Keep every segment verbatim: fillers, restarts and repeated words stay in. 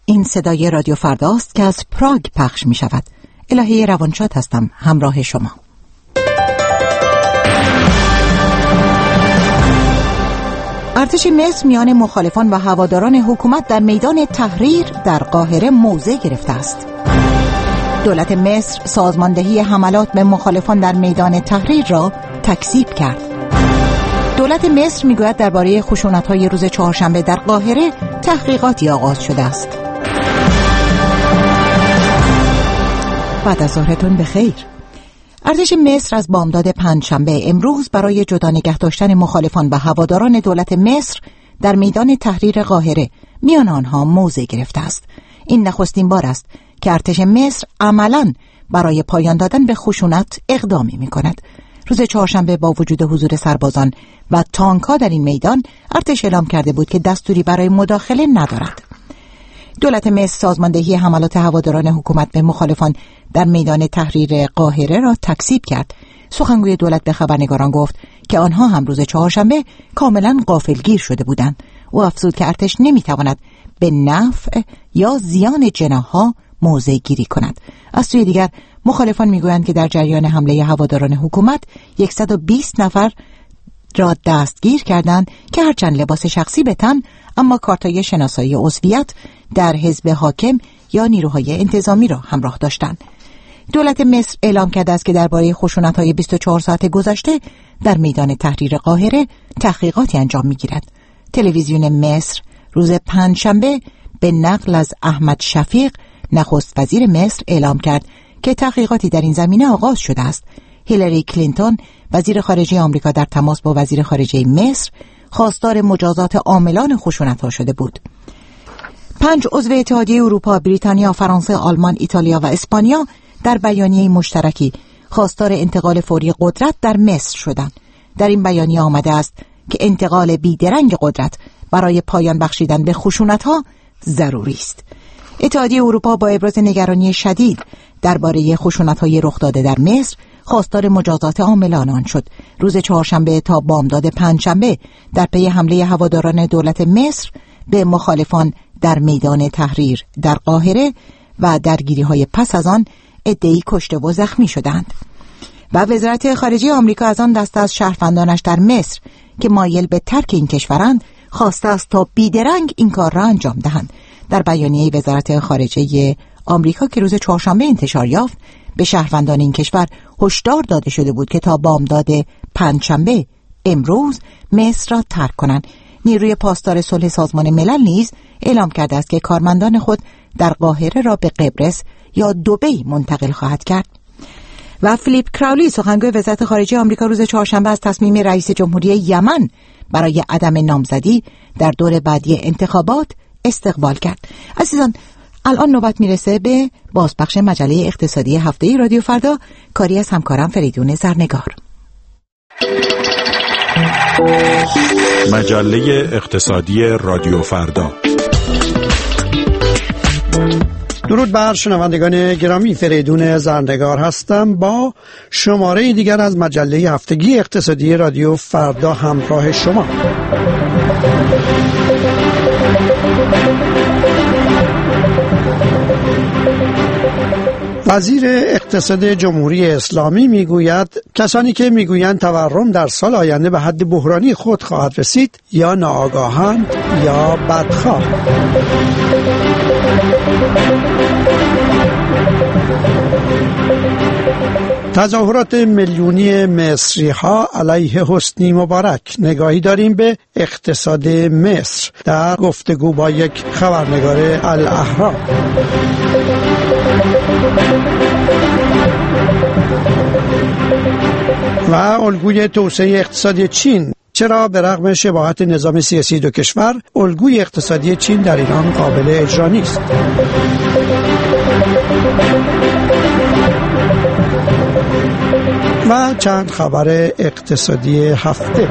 این صدای رادیو فرداست که از پراگ پخش می شود. الهی روانشاد هستم، همراه شما. ارتش مصر میان مخالفان و هواداران حکومت در میدان تحریر در قاهره موضع گرفته است. دولت مصر سازماندهی حملات به مخالفان در میدان تحریر را تکذیب کرد. دولت مصر میگوید درباره خشونت‌های روز چهارشنبه در قاهره تحقیقاتی آغاز شده است. بعد از ظهرتون بخیر. ارتش مصر از بامداد پنجشنبه امروز برای جدا نگه داشتن مخالفان و هواداران دولت مصر در میدان تحریر قاهره میان آنها موضع گرفته است. این نخستین بار است که ارتش مصر عملاً برای پایان دادن به خشونت اقدامی می‌کند. روز چهارشنبه با وجود حضور سربازان و تانک‌ها در این میدان، ارتش اعلام کرده بود که دستوری برای مداخله ندارد. دولت مصر سازماندهی حملات هواداران حکومت به مخالفان در میدان تحریر قاهره را تکذیب کرد. سخنگوی دولت به خبرنگاران گفت که آنها هم روز چهارشنبه کاملا غافلگیر شده بودند. او افزود که ارتش نمیتواند به نفع یا زیان جناح‌ها موضع گیری کند. از سوی دیگر مخالفان میگویند که در جریان حمله هواداران حکومت صد و بیست نفر را دستگیر کردند که هرچند لباس شخصی به تن، اما کارتای شناسایی عضویت در حزب حاکم یا نیروهای انتظامی را همراه داشتند. دولت مصر اعلام کرده است که درباره خشونت‌های بیست و چهار ساعت گذشته در میدان تحریر قاهره تحقیقاتی انجام می‌گیرد. تلویزیون مصر روز پنجشنبه به نقل از احمد شفیق نخست وزیر مصر اعلام کرد که تحقیقاتی در این زمینه آغاز شده است. هیلاری کلینتون وزیر خارجه آمریکا در تماس با وزیر خارجه مصر خواستار مجازات عاملان خشونت‌ها شده بود. پنج عضو اتحادیه اروپا، بریتانیا، فرانسه، آلمان، ایتالیا و اسپانیا در بیانیه مشترکی خواستار انتقال فوری قدرت در مصر شدند. در این بیانیه آمده است که انتقال بیدرنگ قدرت برای پایان بخشیدن به خشونت‌ها ضروری است. اتحادیه اروپا با ابراز نگرانی شدید درباره خشونت‌های رخ داده در مصر خواستار مجازات عاملان آن شد. روز چهارشنبه تا بامداد پنجشنبه در پی حمله هواداران دولت مصر به مخالفان در میدان تحریر در قاهره و درگیری‌های پس از آن عده‌ای کشته و زخمی شدند. و وزارت خارجه آمریکا از آن دسته از شهروندانش در مصر که مایل به ترک این کشورند خواسته است تا بیدرنگ این کار را انجام دهند. در بیانیه وزارت خارجه آمریکا که روز چهارشنبه انتشار یافت، به شهروندان این کشور هشدار داده شده بود که تا بامداد پنجشنبه امروز مصر را ترک کنند. نیروی پاسدار صلح سازمان ملل نیز اعلام کرده است که کارمندان خود در قاهره را به قبرس یا دبی منتقل خواهد کرد. و فیلیپ کراولی سخنگوی وزارت خارجه آمریکا روز چهارشنبه از تصمیم رئیس جمهوری یمن برای عدم نامزدی در دور بعدی انتخابات استقبال کرد. عزیزان، الان نوبت میرسه به بازپخش مجله اقتصادی هفته رادیو فردا، کاری از همکارم فریدون زرنگار. مجله اقتصادی رادیو فردا. درود بر شنوندگان گرامی، فریدون زرنگار هستم با شماره دیگر از مجله هفتگی اقتصادی رادیو فردا همراه شما. وزیر اقتصاد جمهوری اسلامی میگوید کسانی که میگویند تورم در سال آینده به حد بحرانی خود خواهد رسید یا ناآگاهند یا بدخواه. تظاهرات میلیونی مصری ها علیه حسنی مبارک. نگاهی داریم به اقتصاد مصر در گفتگو با یک خبرنگار الاهرام. و الگوی توسعه اقتصادی چین. چرا به رغم شباهت نظام سیاسی دو کشور، الگوی اقتصادی چین در ایران قابل اجرا نیست؟ و چند خبر اقتصادی هفته.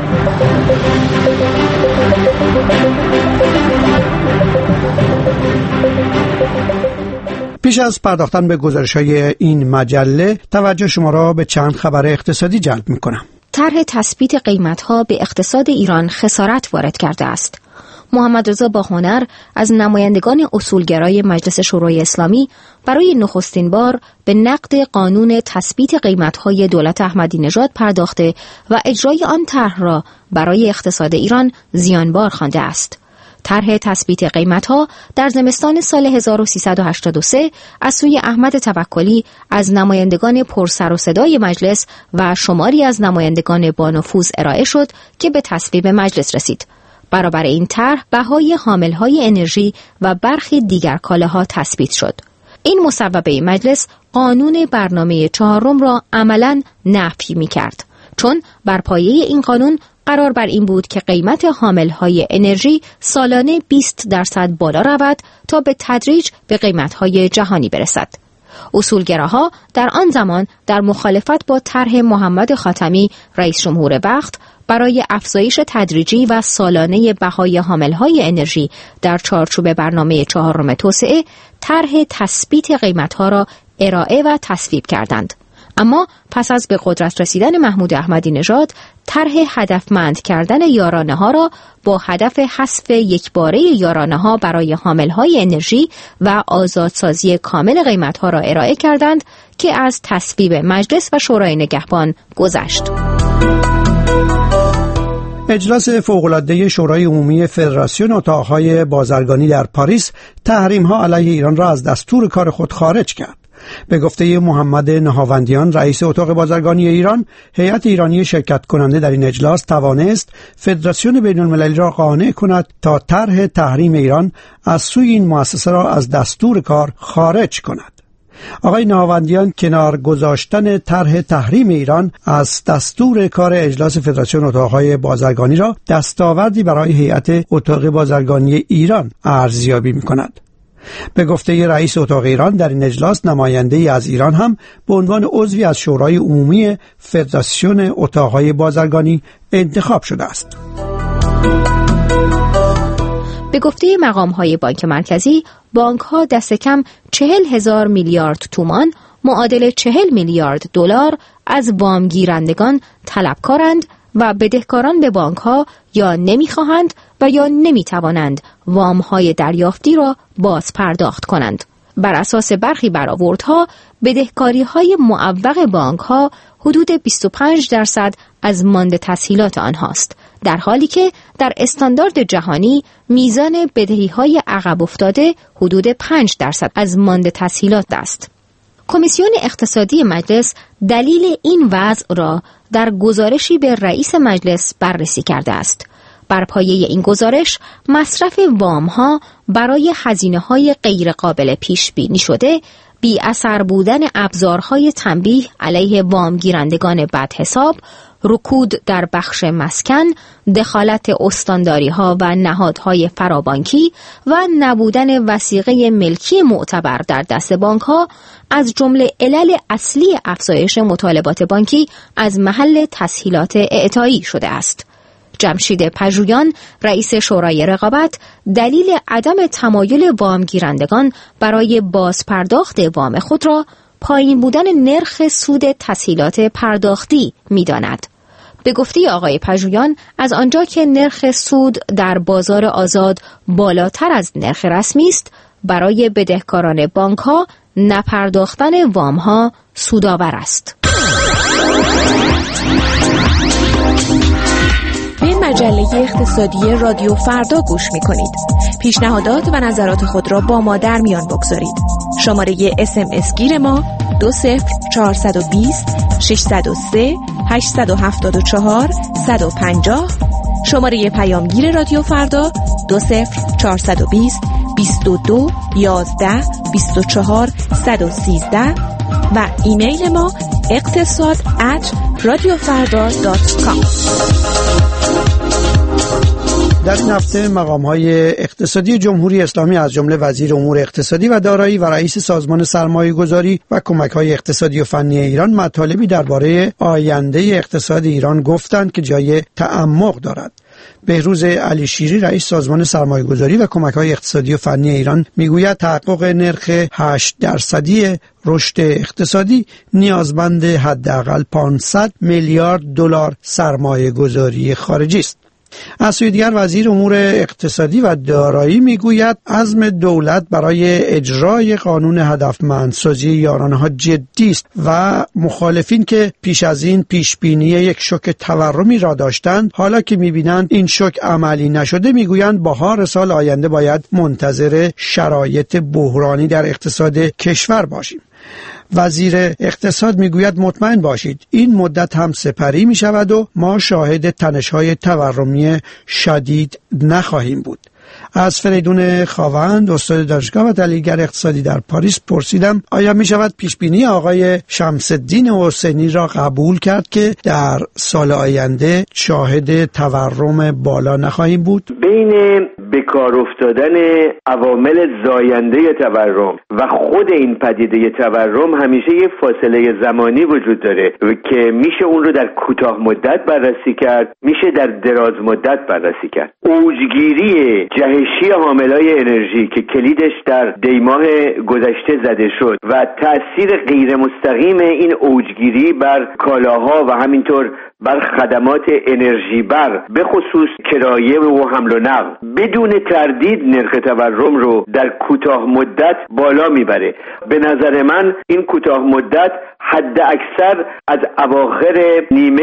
پیش از پرداختن به گزارش‌های این مجله، توجه شما را به چند خبر اقتصادی جلب می‌کنم. طرح تثبیت قیمت‌ها به اقتصاد ایران خسارت وارد کرده است. محمد رضا باهنر از نمایندگان اصولگرای مجلس شورای اسلامی برای نخستین بار به نقد قانون تثبیت قیمت‌های دولت احمدی نژاد پرداخته و اجرای آن طرح را برای اقتصاد ایران زیانبار خوانده است. طرح تثبیت قیمت‌ها در زمستان سال هزار و سیصد و هشتاد و سه از سوی احمد توکلی از نمایندگان پرسر و صدای مجلس و شماری از نمایندگان با نفوذ ارائه شد که به تصویب مجلس رسید. برابر این طرح بهای حامل‌های انرژی و برخی دیگر کالاها تثبیت شد. این مصوبه مجلس قانون برنامه چهارم را عملاً نفی می‌کرد، چون بر پایه این قانون قرار بر این بود که قیمت حامل‌های انرژی سالانه بیست درصد بالا رود تا به تدریج به قیمت‌های جهانی برسد. اصولگراها در آن زمان در مخالفت با طرح محمد خاتمی رئیس جمهور وقت برای افزایش تدریجی و سالانه بهای حامل‌های انرژی در چارچوب برنامه چهارم توسعه طرح تثبیت قیمت‌ها را ارائه و تصویب کردند. اما پس از به قدرت رسیدن محمود احمدی نژاد طرح هدفمند کردن یارانه‌ها را با هدف حذف یکباره یارانه‌ها برای حامل‌های انرژی و آزادسازی کامل قیمت‌ها را ارائه کردند که از تصویب مجلس و شورای نگهبان گذشت. اجلاس فوق‌العاده شورای عمومی فدراسیون اتاق‌های بازرگانی در پاریس تحریم‌ها علیه ایران را از دستور کار خود خارج کرد. به گفته محمد نهاوندیان رئیس اتاق بازرگانی ایران، هیئت ایرانی شرکت کننده در این اجلاس توانست فدراسیون بین المللی را قانع کند تا طرح تحریم ایران از سوی این مؤسسه را از دستور کار خارج کند. آقای نهاوندیان کنار گذاشتن طرح تحریم ایران از دستور کار اجلاس فدراسیون اتاق‌های بازرگانی را دستاوردی برای هیئت اتاق بازرگانی ایران ارزیابی می‌کند. به گفته رئیس اتاق ایران در این اجلاس نماینده‌ای از ایران هم به عنوان عضوی از شورای عمومی فدراسیون اتاق‌های بازرگانی انتخاب شده است. به گفته مقام‌های بانک مرکزی، بانک‌ها دست کم چهل هزار میلیارد تومان معادل چهل میلیارد دلار از وام گیرندگان طلبکارند و بدهکاران به بانک‌ها یا نمی‌خواهند و یا نمی‌توانند وام‌های دریافتی را باز پرداخت کنند. بر اساس برخی برآوردها بدهکاری‌های معوق بانک‌ها حدود بیست و پنج درصد از مانده تسهیلات آنهاست، در حالی که در استاندارد جهانی میزان بدهی‌های عقب افتاده حدود پنج درصد از مانده تسهیلات است. کمیسیون اقتصادی مجلس دلیل این وضع را در گزارشی به رئیس مجلس بررسی کرده است. بر پایه این گزارش مصرف وام‌ها برای هزینه‌های غیر قابل پیش بینی شده بی اثر بودن ابزارهای تنبیه علیه وام گیرندگان بدحساب، رکود در بخش مسکن، دخالت استانداری‌ها و نهادهای فرابانکی و نبودن وثیقه ملکی معتبر در دست بانک‌ها از جمله علل اصلی افزایش مطالبات بانکی از محل تسهیلات اعطایی شده است. جمشید پژویان رئیس شورای رقابت دلیل عدم تمایل وام گیرندگان برای بازپرداخت وام خود را پایین بودن نرخ سود تسهیلات پرداختی می‌داند. به گفته آقای پژویان از آنجا که نرخ سود در بازار آزاد بالاتر از نرخ رسمی است، برای بدهکاران بانک‌ها نپرداختن وام‌ها سودآور است. به مجله اقتصادی رادیو فردا گوش می‌کنید. پیشنهادات و نظرات خود را با ما در میان بگذارید. شماره اس ام اس گیر ما دو صفر چهارصد و بیست ششصد و سه هشتصد و هفتاد و چهار صد و پنجاه، شماره پیامگیر رادیو فردا دو صفر چهارصد و بیست بیست و دو یازده بیست و چهار صد و سیزده و ایمیل ما اقتصاد ات رادیو فردا دات کام. در این هفته مقام‌های اقتصادی جمهوری اسلامی از جمله وزیر امور اقتصادی و دارایی و رئیس سازمان سرمایه‌گذاری و کمک‌های اقتصادی و فنی ایران مطالبی درباره آینده اقتصاد ایران گفتند که جای تعمق دارد. بهروز علی شیری رئیس سازمان سرمایه‌گذاری و کمک‌های اقتصادی و فنی ایران میگوید تحقق نرخ هشت درصدی رشد اقتصادی نیازمند حداقل پانصد میلیارد دلار سرمایه‌گذاری خارجی است. از سوی دیگر وزیر امور اقتصادی و دارایی میگوید عزم دولت برای اجرای قانون هدفمندسازی یارانه‌ها جدی است و مخالفین که پیش از این پیش بینی یک شوک تورمی را داشتند، حالا که میبینند این شوک عملی نشده، میگویند بهار سال آینده باید منتظر شرایط بحرانی در اقتصاد کشور باشیم. وزیر اقتصاد میگوید مطمئن باشید این مدت هم سپری می شود و ما شاهد تنش‌های تورمی شدید نخواهیم بود. از فریدون خاوند، استاد دانشگاه و تحلیلگر اقتصادی در پاریس پرسیدم آیا می شود پیش بینی آقای شمس الدین حسینی را قبول کرد که در سال آینده شاهد تورم بالا نخواهیم بود؟ بین بکار افتادن عوامل زاینده تورم و خود این پدیده تورم همیشه یه فاصله زمانی وجود داره که میشه اون رو در کوتاه مدت بررسی کرد، میشه در دراز مدت بررسی کرد. اوجگیری جهشی حاملای انرژی که کلیدش در دیماه گذشته زده شد و تأثیر غیر مستقیم این اوجگیری بر کالاها و همینطور بر خدمات انرژی بر به خصوص کرایه و حمل و نقل بدون تردید نرخ تورم رو در کوتاه مدت بالا میبره. به نظر من این کوتاه مدت حد اکثر از اواخر نیمه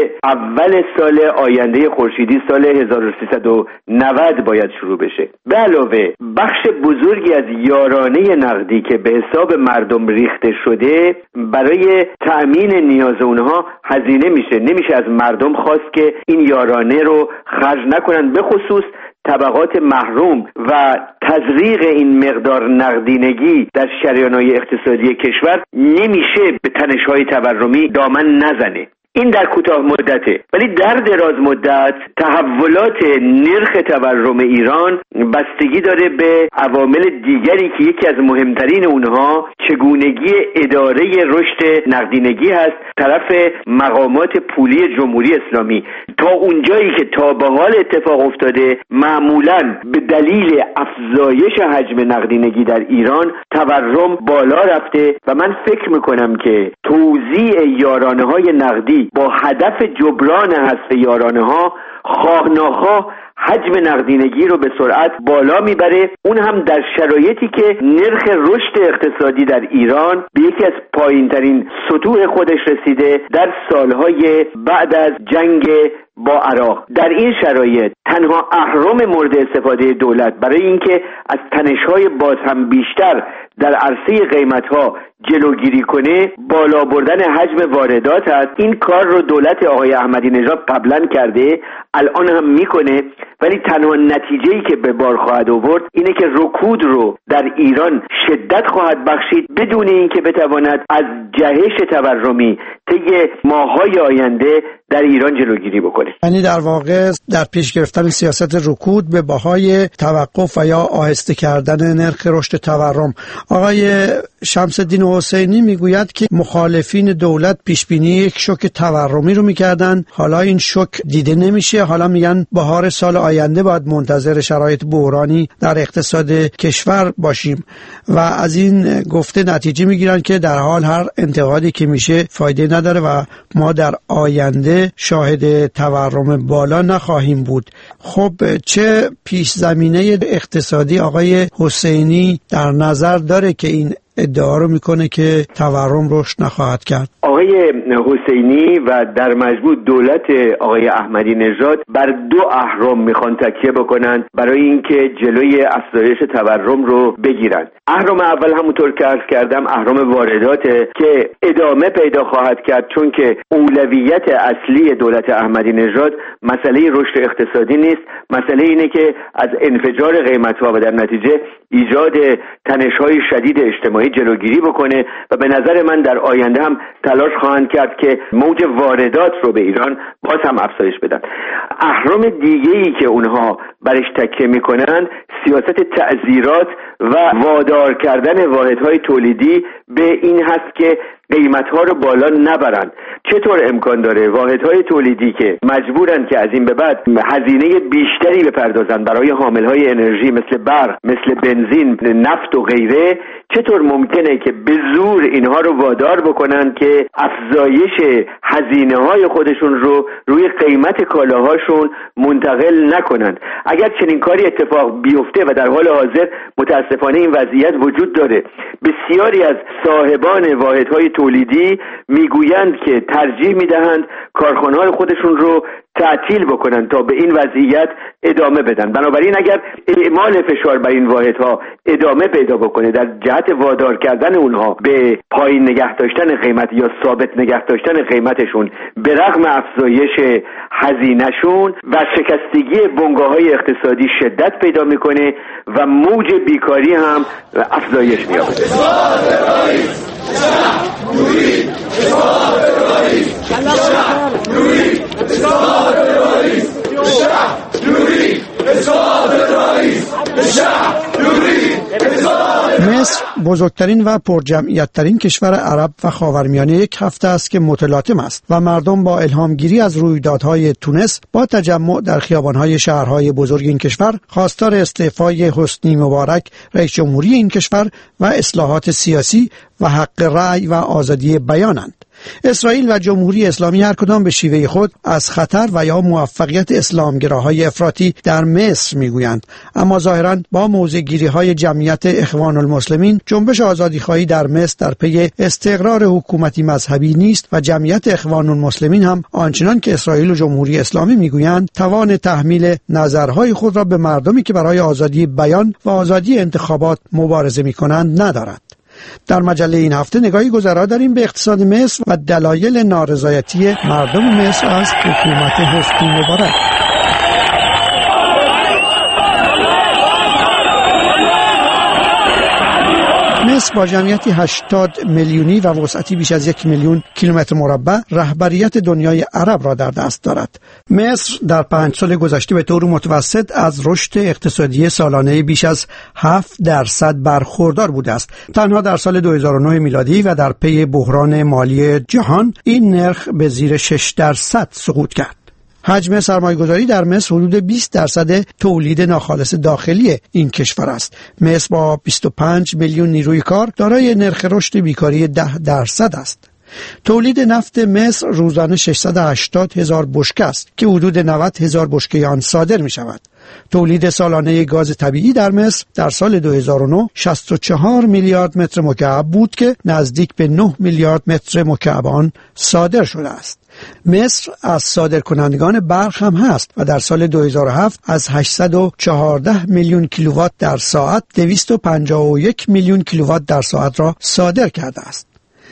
اول سال آینده خورشیدی سال هزار و سیصد و نود باید شروع بشه. به علاوه بخش بزرگی از یارانه نقدی که به حساب مردم ریخته شده برای تأمین نیاز اونها هزینه میشه. نمیشه از مردم خواست که این یارانه رو خرج نکنن، به خصوص طبقات محروم و تزریق این مقدار نقدینگی در شریان‌های اقتصادی کشور نمیشه به تنش‌های تورمی دامن نزنه. این در کوتاه مدته، ولی در دراز مدت تحولات نرخ تورم ایران بستگی داره به عوامل دیگری که یکی از مهمترین اونها چگونگی اداره رشد نقدینگی هست طرف مقامات پولی جمهوری اسلامی. تا اونجایی که تا به حال اتفاق افتاده معمولاً به دلیل افزایش حجم نقدینگی در ایران تورم بالا رفته و من فکر میکنم که توزیع یارانه‌های نقدی با هدف جبران حذف یارانه‌ها خواه ناخواه حجم نقدینگی رو به سرعت بالا میبره، اون هم در شرایطی که نرخ رشد اقتصادی در ایران به یکی از پایین‌ترین سطوح خودش رسیده در سالهای بعد از جنگ با عراق. در این شرایط تنها اهرم مورد استفاده دولت برای اینکه از تنش‌های باز هم بیشتر در عرصه قیمت‌ها جلوگیری کنه بالا بردن حجم واردات است. این کار رو دولت آقای احمدی نژاد قبلا کرده، الان هم میکنه، ولی تنها نتیجه‌ای که به بار خواهد آورد اینه که رکود رو در ایران شدت خواهد بخشید بدون اینکه بتواند از جهش تورمی طی ماه‌های آینده در ایران جلوگیری بکنه. یعنی در واقع در پیش گرفتن سیاست رکود به بهای توقف و یا آهسته کردن نرخ رشد تورم. آقای شمس الدین حسینی میگوید که مخالفین دولت پیش بینی یک شوک تورمی رو میکردن، حالا این شوک دیده نمیشه، حالا میگن بهار سال آینده باید منتظر شرایط بحرانی در اقتصاد کشور باشیم و از این گفته نتیجه میگیرن که در حال هر انتقادی که میشه فایده نداره و ما در آینده شاهد تورم بالا نخواهیم بود. خب چه پیش زمینه اقتصادی آقای حسینی در نظر داره که این ادعا رو میکنه که تورم رشد نخواهد کرد؟ آقای حسینی و در مجموع دولت آقای احمدی نژاد بر دو اهرم میخوان تکیه بکنن برای اینکه جلوی افزایش تورم رو بگیرن. اهرم اول همونطور که عرض کردم اهرم وارداته که ادامه پیدا خواهد کرد، چون که اولویت اصلی دولت احمدی نژاد مسئله رشد اقتصادی نیست، مسئله اینه که از انفجار قیمت‌ها و در نتیجه ایجاد تنش‌های شدید اجتماعی جلوگیری بکنه و به نظر من در آینده هم تلاش خواهند کرد که موج واردات رو به ایران باز هم افزایش بدن. اهرم دیگه‌ای که اونها برش تکیه میکنن سیاست تعزیرات و وادار کردن واحدهای تولیدی به این هست که قیمت‌ها رو بالا نبرن. چطور امکان داره واحدهای تولیدی که مجبورن که از این به بعد هزینه بیشتری بپردازن برای حاملهای انرژی مثل برق، مثل بنزین، نفت و غیره، چطور ممکنه که به زور اینها رو وادار بکنن که افزایش هزینه‌های خودشون رو روی قیمت کالاهاشون منتقل نکنن؟ اگر چنین کاری اتفاق بیفته و در حال حاضر متاسفانه این وضعیت وجود داره، بسیاری از صاحبان واحدهای تولیدی میگویند که ترجیح میدهند کارخانه‌های خودشون رو تعطیل بکنن تا به این وضعیت ادامه بدن. بنابراین اگر اعمال فشار بر این واحدها ادامه پیدا بکنه در جهت وادار کردن اونها به پایین نگه داشتن قیمت یا ثابت نگه داشتن قیمتشون به رغم افزایش هزینه‌شون و شکستگی بنگاه‌های اقتصادی شدت پیدا میکنه و موج بیکاری هم افزایش می‌یابد. مصر بزرگترین و پرجمعیت‌ترین کشور عرب و خاورمیانه یک هفته است که متلاطم است و مردم با الهامگیری از رویدادهای تونس با تجمع در خیابان‌های شهرهای بزرگ این کشور خواستار استعفای حسنی مبارک رئیس جمهوری این کشور و اصلاحات سیاسی و حق رأی و آزادی بیانند. اسرائیل و جمهوری اسلامی هر کدام به شیوه خود از خطر و یا موفقیت اسلامگراهای افراطی در مصر میگویند، اما ظاهراً با موضع‌گیری‌های جمعیت اخوان المسلمین جنبش آزادیخواهی در مصر در پی استقرار حکومتی مذهبی نیست و جمعیت اخوان المسلمین هم آنچنان که اسرائیل و جمهوری اسلامی میگویند توان تحمیل نظرهای خود را به مردمی که برای آزادی بیان و آزادی انتخابات مبارزه می‌کنند ندارد. در مجله این هفته نگاهی گذرا داریم به اقتصاد مصر و دلایل نارضایتی مردم مصر از حکومت حسنی مبارک. مصر با جمعیتی هشتاد میلیونی و وسعتی بیش از یک میلیون کیلومتر مربع رهبریت دنیای عرب را در دست دارد. مصر در پنج سال گذشته به طور متوسط از رشد اقتصادی سالانه بیش از هفت درصد برخوردار بوده است. تنها در سال دو هزار و نه میلادی و در پی بحران مالی جهان این نرخ به زیر شش درصد سقوط کرد. حجم سرمایه‌گذاری در مصر حدود بیست درصد تولید ناخالص داخلی این کشور است. مصر با بیست و پنج میلیون نیروی کار دارای نرخ رشد بیکاری ده درصد است. تولید نفت مصر روزانه ششصد و هشتاد هزار بشکه است که حدود نود هزار بشکه آن صادر می شود. تولید سالانه گاز طبیعی در مصر در سال دو هزار و نه شصت و چهار میلیارد متر مکعب بود که نزدیک به نه میلیارد متر مکعب آن صادر شده است. مصر از صادرکنندگان برق هم هست و در سال دو هزار و هفت از هشتصد و چهارده میلیون کیلووات در ساعت دویست و پنجاه و یک میلیون کیلووات در ساعت را صادر کرده است.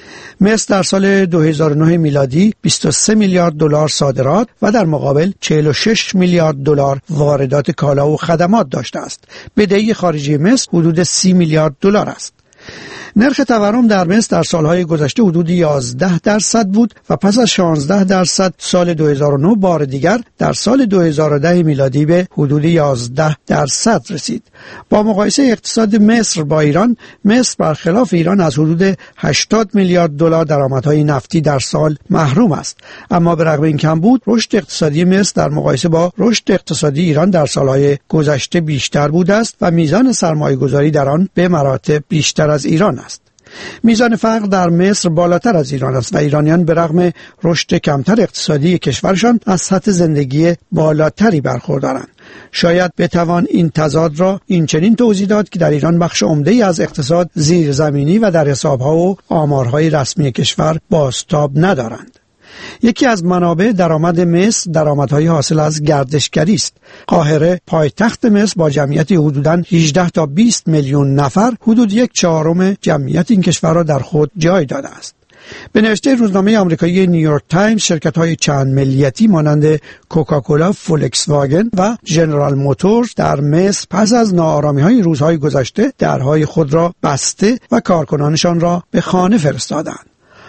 مصر در سال دو هزار و نه میلادی بیست و سه میلیارد دلار صادرات و در مقابل چهل و شش میلیارد دلار واردات کالا و خدمات داشته است. بدهی خارجی مصر حدود سی میلیارد دلار است. نرخ تورم در مصر در سالهای گذشته حدود یازده درصد بود و پس از شانزده درصد سال دو هزار و نه بار دیگر در سال دو هزار و ده میلادی به حدود یازده درصد رسید. با مقایسه اقتصاد مصر با ایران، مصر برخلاف ایران از حدود هشتاد میلیارد دلار درآمدهای نفتی در سال محروم است، اما به رغم این کمبود رشد اقتصادی مصر در مقایسه با رشد اقتصادی ایران در سالهای گذشته بیشتر بوده است و میزان سرمایه‌گذاری در آن به مراتب بیشتر از ایران است. میزان فقر در مصر بالاتر از ایران است و ایرانیان به رغم رشد کمتر اقتصادی کشورشان از سطح زندگی بالاتری برخوردارند. شاید بتوان این تضاد را این چنین توضیح داد که در ایران بخش عمده‌ای از اقتصاد زیرزمینی و در حسابها و آمارهای رسمی کشور بازتاب ندارند. یکی از منابع درآمد مصر درآمدهای حاصل از گردشگری است. قاهره پایتخت مصر با جمعیتی حدوداً هجده تا بیست میلیون نفر حدود یک چهارم جمعیت این کشور را در خود جای داده است. به نوشته روزنامه آمریکایی نیویورک تایمز، شرکت‌های چند ملیتی مانند کوکاکولا، فولکس واگن و ژنرال موتورز در مصر پس از ناآرامی‌های روزهای گذشته درهای خود را بسته و کارکنانشان را به خانه فرستادند.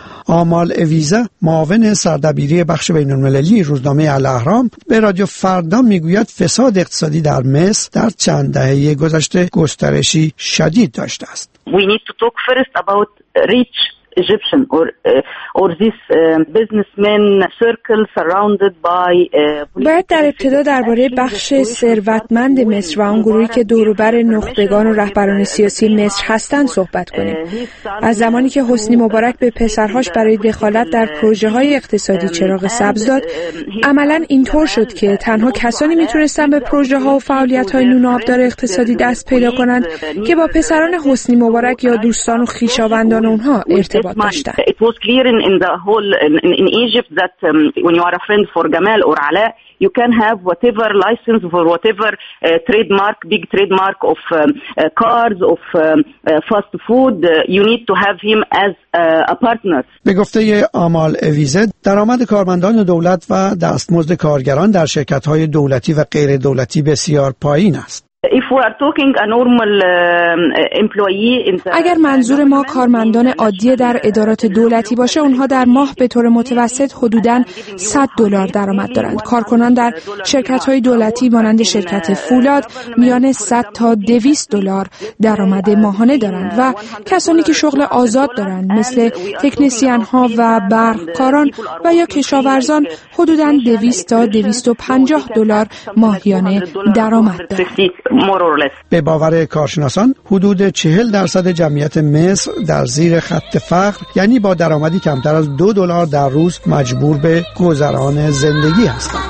آمال اویزه، معاون سردبیری بخش بین‌المللی روزنامه الاهرام، به رادیو فردا میگوید فساد اقتصادی در مصر در چند دهه گذشته گسترشی شدید داشته است. We need to talk first about rich Egyptian or uh, or this uh, businessmen circle surrounded by uh, باید در ابتدا درباره بخش ثروتمند مصر و آن گروهی که دوروبر نخبگان و رهبران سیاسی مصر هستند صحبت کنیم. از زمانی که حسنی مبارک به پسرهاش برای دخالت در پروژه‌های اقتصادی چراغ سبز داد، عملاً اینطور شد که تنها کسانی میتونستن به پروژه‌ها و فعالیت‌های نون و آبدار اقتصادی دست پیدا کنند که با پسران حسنی مبارک یا دوستان و خویشاوندان اونها ارتباط داشتند. It was clear in, in the whole in, in Egypt that um, when you are a friend for Gamal or Ala, you can have whatever license for whatever uh, trademark, big trademark of um, uh, cars, of um, uh, fast food. Uh, you need to have him as uh, a partner. به گفته آمال اویزه، درآمد کارمندان دولت و دستمزد کارگران در شرکت‌های دولتی و غیر دولتی بسیار پایین است. If we are talking a normal uh, employee in the اگر منظور ما کارمندان عادی در ادارات دولتی باشه، اونها در ماه به طور متوسط حدوداً صد دلار درآمد دارند. کارکنان در شرکت‌های دولتی مانند شرکت فولاد میان صد تا دویست دلار درآمد ماهانه دارند و کسانی که شغل آزاد دارند مثل تکنسین‌ها و برقکاران و یا کشاورزان حدوداً دویست تا دویست و پنجاه دلار ماهیانه درآمد دارند. به باور کارشناسان حدود چهل درصد جمعیت مصر در زیر خط فقر، یعنی با درآمدی کمتر از دو دلار در روز، مجبور به گذران زندگی هستند.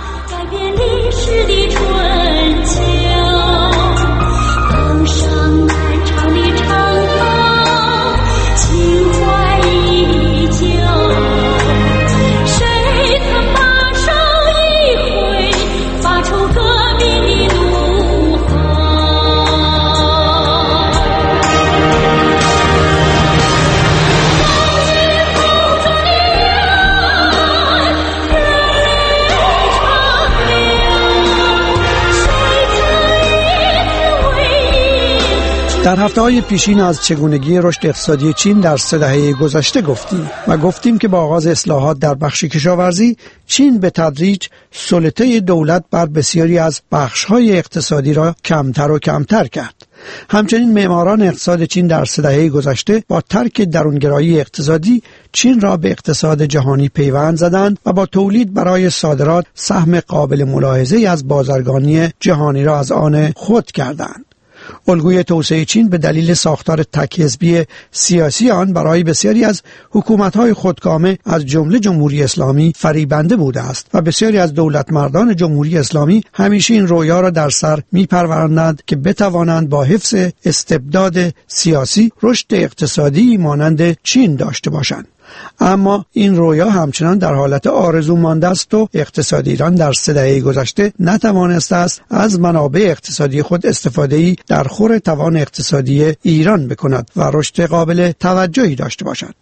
در هفته‌های پیشین از چگونگی رشد اقتصادی چین در سه دهه گذشته گفتیم و گفتیم که با آغاز اصلاحات در بخش کشاورزی، چین به تدریج سلطه دولت بر بسیاری از بخش‌های اقتصادی را کمتر و کمتر کرد. همچنین معماران اقتصاد چین در سه دهه گذشته با ترک درونگرایی اقتصادی چین را به اقتصاد جهانی پیوند زدند و با تولید برای صادرات سهم قابل ملاحظه‌ای از بازرگانی جهانی را از آن خود کردند. الگوی توسعه چین به دلیل ساختار تک حزبی سیاسی آن برای بسیاری از حکومت‌های خودکامه از جمله جمهوری اسلامی فریبنده بوده است و بسیاری از دولتمردان جمهوری اسلامی همیشه این رویا را در سر می‌پروراندند که بتوانند با حفظ استبداد سیاسی رشد اقتصادی مانند چین داشته باشند. اما این رویا همچنان در حالت آرزو مانده است و اقتصاد ایران در سه دهه گذشته نتوانسته است از منابع اقتصادی خود استفاده‌ای در خور توان اقتصادی ایران بکند و رشد قابل توجهی داشته باشد.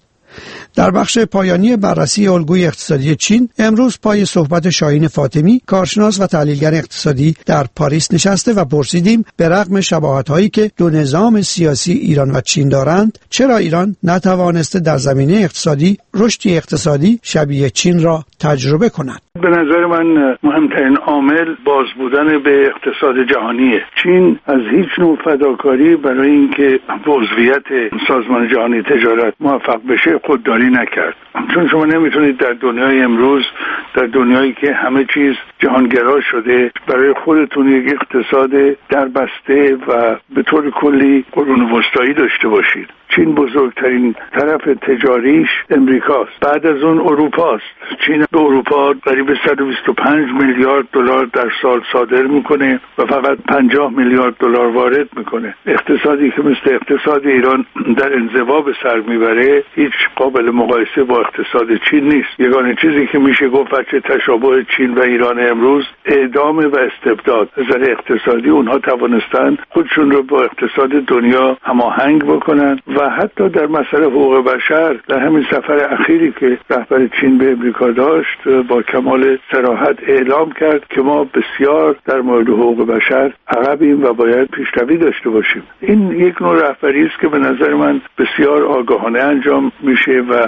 در بخش پایانی بررسی الگوی اقتصادی چین امروز پای صحبت شاهین فاطمی، کارشناس و تحلیلگر اقتصادی در پاریس نشسته و پرسیدیم به رغم شباهت‌هایی که دو نظام سیاسی ایران و چین دارند، چرا ایران نتوانسته در زمینه اقتصادی رشدی اقتصادی شبیه چین را تجربه کند؟ به نظر من مهمترین عامل باز بودن به اقتصاد جهانیه. چین از هیچ نوع فداکاری برای اینکه به عضویت سازمان جهانی تجارت موفق بشه خودداری نکرد. چون شما نمیتونید در دنیای امروز، در دنیایی که همه چیز جهانگرا شده، برای خودتون یک اقتصاد دربسته و به طور کلی قرون وسطایی داشته باشید. چین بزرگترین طرف تجاریش امریکاست، بعد از اون اروپاست. چین به اروپا قریب صد و بیست و پنج میلیارد دلار در سال صادر میکنه و فقط پنجاه میلیارد دلار وارد میکنه. اقتصادی که مثل اقتصاد ایران در انزوا به سر میبره هیچ قابل مقایسه با اقتصاد چین نیست. یگانه چیزی که میشه گفت بچه تشابه چین و ایران امروز اعدام و استبداد. از نظر اقتصادی اونها توانستن خودشون رو با اقتصاد دنیا هماهنگ بکنن و حتی در مسئله حقوق بشر در همین سفر اخیری که رهبر چین به امریکا داشت با کمال صراحت اعلام کرد که ما بسیار در مورد حقوق بشر عقبیم و باید پیشروی داشته باشیم. این یک نوع رهبری است که به نظر من بسیار آگاهانه انجام میشه و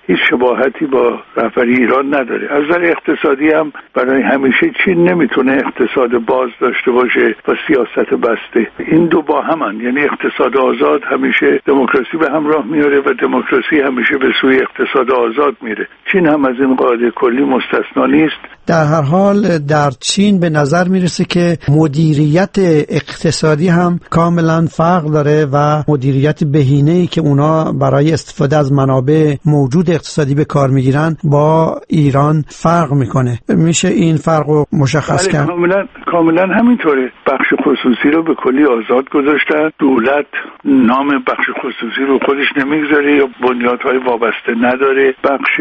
هیچ شباهتی با رهبری ایران نداره. از نظر اقتصادی هم برای همیشه چین نمیتونه اقتصاد باز داشته باشه و سیاست بسته. این دو با همن، یعنی اقتصاد آزاد همیشه دموکراسی به همراه میاره و دموکراسی همیشه به سوی اقتصاد آزاد میره. چین هم از این قاعده کلی مستثنا نیست. در هر حال در چین به نظر میرسه که مدیریت اقتصادی هم کاملا فرق داره و مدیریت بهینه‌ای که اونا برای استفاده از منابع موجود اقتصادی به کار میگیرن با ایران فرق میکنه. میشه این فرق رو مشخص کرد؟ کاملا کاملا همینطوره. بخش خصوصی رو به کلی آزاد گذاشتن. دولت نام بخش خصوصی رو خودش نمیگذاره یا بنیادهای وابسته نداره. بخش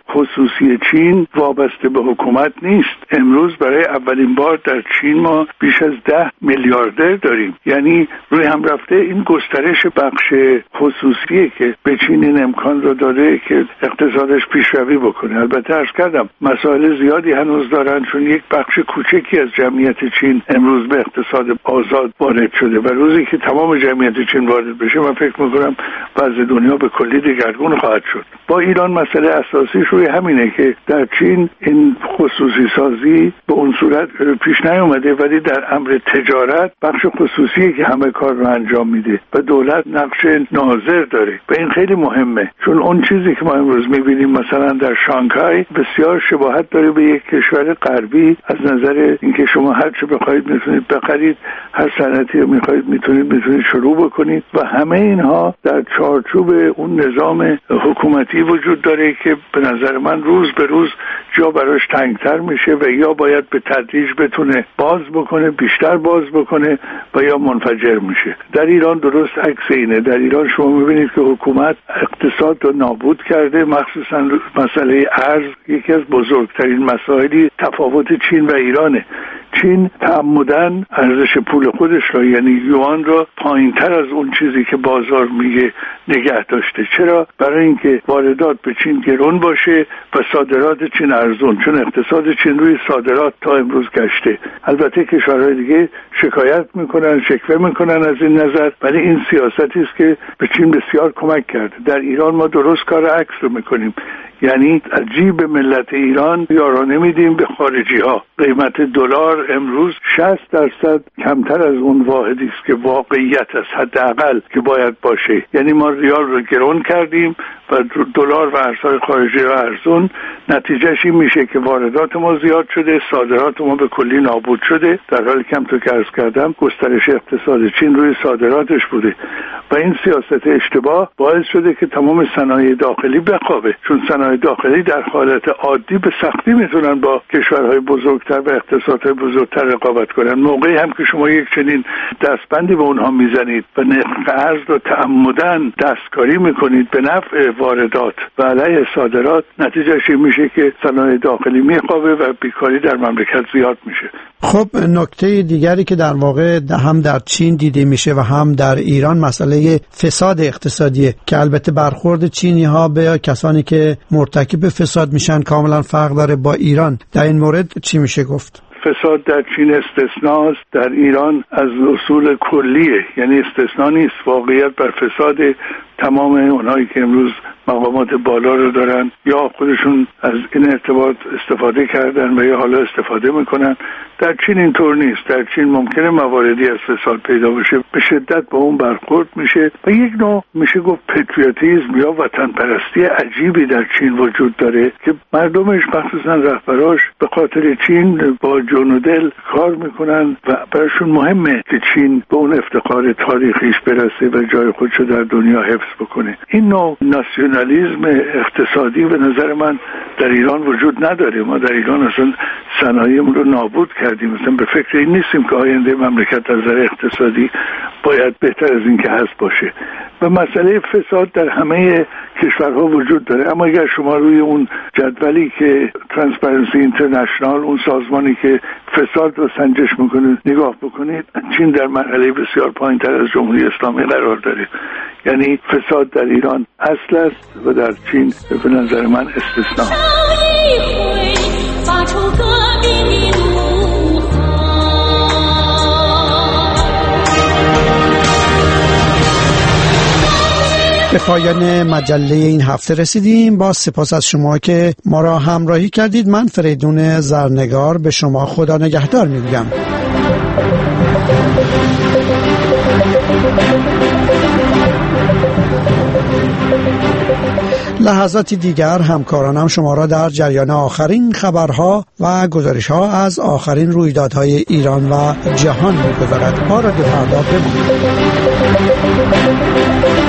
خصوصی چین وابسته به حکومت نیست. امروز برای اولین بار در چین ما بیش از ده میلیاردر داریم. یعنی روی هم رفته این گسترش بخش خصوصیه که به چین این امکان رو داده که اقتصادش پیشروی بکنه. البته عرض کردم مسائل زیادی هنوز دارن، چون یک بخش کوچکی از جمعیت چین امروز به اقتصاد آزاد وارد شده و روزی که تمام جمعیت چین وارد بشه من فکر میکنم وضع دنیا به کلی دگرگون خواهد شد. با ایران مسئله اساسیش روی همینه که در چین این خصوصی سازی به اون صورت پیش نیومده، ولی در امر تجارت بخش خصوصی که همه کار رو انجام میده و دولت نقش ناظر داره و این خیلی مهمه، چون اون چیزی که ما امروز میبینیم مثلا در شانگهای بسیار شباهت داره به یک کشور غربی از نظر اینکه شما هر چه بخواید میتونید بخرید، هر صنعتی رو میخواید میتونید میتونید شروع بکنید و همه اینها در چارچوب اون نظام حکومتی وجود داره که به نظر من روز به روز جا براش تنگتر میشه و یا باید به تدریج بتونه باز بکنه، بیشتر باز بکنه و یا منفجر میشه. در ایران درست عکس اینه. در ایران شما میبینید که حکومت اقتصاد رو نابود کرده، مخصوصا مسئله ارز یکی از بزرگترین مسائلی تفاوت چین و ایرانه. چین تعمدن ارزش پول خودش را یعنی یوان را پایینتر از اون چیزی که بازار میگه نگه داشته. چرا؟ برای اینکه واردات به چین گران باشه و صادرات چین ارزون، چون اقتصاد چین روی صادرات تا امروز گشته. البته کشورهای دیگه شکایت میکنن، شکوه میکنن از این نظر، ولی این سیاستی است که به چین بسیار کمک کرده. در ایران ما درست کار عکس رو میکنیم، یعنی از جیب ملت ایران یارانه میدیم به خارجی ها. قیمت دلار امروز شصت درصد کمتر از اون واحدی است که واقعیت است، حداقل که باید باشه. یعنی ما ریال رو گران کردیم و دلار و ارزهای خارجی رو ارزون. نتیجهش این میشه که واردات ما زیاد شده، صادرات ما به کلی نابود شده، در حالی که همونطور که عرض کردم گسترش اقتصاد چین روی صادراتش بوده و این سیاست اشتباه باعث شده که تمام صنایع داخلی بخوابه، چون صنایع داخلی در حالت عادی به سختی میتونن با کشورهای بزرگتر و اقتصادهای بزرگتر رقابت کنن. موقعی هم که شما یک چنین دستبندی به اونها میزنید و نرخ ارز رو تعمدن دستکاری میکنید به نفع واردات و علیه صادرات، نتیجهش این میشه که صنایع داخلی میخوابه و بیکاری در مملکت زیاد میشه. خب نکته دیگری که در واقع هم در چین دیده میشه و هم در ایران مسئله فساد اقتصادیه که البته برخورد چینی ها به کسانی که مرتکب فساد میشن کاملا فرق داره با ایران. در این مورد چی میشه گفت؟ فساد در چین استثناست، در ایران از اصول کلیه، یعنی استثنا نیست. واقعیت بر فساد تمام اونهایی که امروز مقامات بالا رو دارن یا خودشون از این ارتباط استفاده کردن و یا حالا استفاده میکنن. در چین اینطور نیست. در چین ممکنه مواردی از فساد پیدا بشه، به شدت با اون برخورد میشه و یک نوع میشه گفت پتریوتیسم یا وطن پرستی عجیبی در چین وجود داره که مردمش مخصوصا رهبراش به خاطر چین با جون و دل کار میکنن و براشون مهمه که چین به اون افتخار تاریخیش برسه و جای خودشو در دنیا حفظ بکنه. این نوع ناسیونالیسم اقتصادی به نظر من در ایران وجود نداره. ما در ایران اصلا صنایعمون رو نابود کردیم، مثلا به فکر این نیستیم که آینده مملکت از نظر اقتصادی باید بهتر از این که هست باشه. و مسئله فساد در همه کشورها وجود داره، اما اگر شما روی اون جدولی که ترانسپرنسی اینترنشنال، اون سازمانی که فساد رو سنجش میکنه نگاه بکنید، چین در مرحله بسیار پایین‌تر از جمهوری اسلامی قرار داره. یعنی فساد در ایران اصل است و در چین به نظر من استثناء. به پایان مجله این هفته رسیدیم. با سپاس از شما که ما را همراهی کردید. من فریدون زرنگار به شما خدا نگهدار میگم. لحظاتی دیگر همکارانم شما را در جریان آخرین خبرها و گزارش‌ها از آخرین رویدادهای ایران و جهان می‌گذارد. با رادیو فردا بمانید.